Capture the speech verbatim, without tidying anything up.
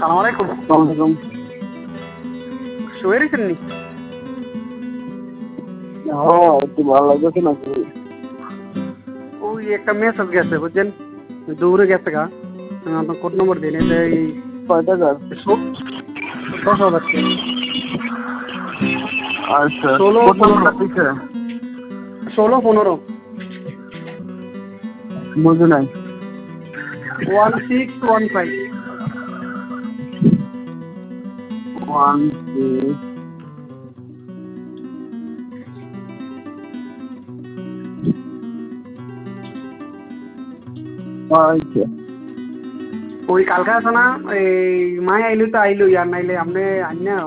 সালাম আলাইকুম। ওয়ালাইকুম। শুয়ে রয়েছেন নি? হ্যাঁ, একটু ভালো লাগতেছে নাকি? ওই একটা মেসেজ গেছে বুঝছেন, দৌড়ে গেছে গা। আপনার কোড নম্বর দিন, এটা এই কয় টাকার? দশ হাজার টাকা। আচ্ছা, ষোলো কোড পনেরো নাম্বারটা কিসে? ষোলো পনেরো বুঝি নাই। One six one five. One six আচ্ছা। ওই কালকে আছে না, এই মাই আইলো তো আইলো, আর নাইলে আপনি আইনা